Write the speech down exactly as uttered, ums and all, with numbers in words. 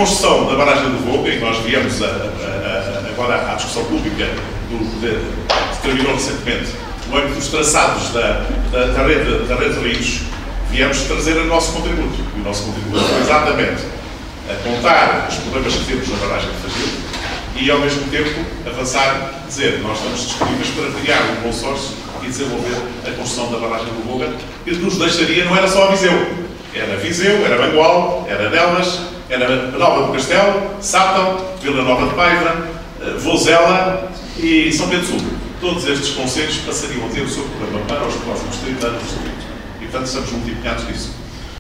construção da barragem do Voga, em que nós viemos a, a, a, agora à discussão pública, do, de, que terminou recentemente, no âmbito dos traçados da, da, da, rede, da rede de rios, viemos trazer o nosso contributo. E o nosso contributo foi exatamente apontar os problemas que temos na barragem de Fagil e, ao mesmo tempo, avançar, dizer, nós estamos disponíveis para criar um consórcio e desenvolver a construção da barragem do Voga, que nos deixaria, não era só a Viseu, era Viseu, era Bangual, era Nelas, era Nova do Castelo, Sátão, Vila Nova de Paiva, Vozela e São Pedro Sul. Todos estes concelhos passariam a ter o seu problema para os próximos trinta anos. E, portanto, estamos multiplicados nisso.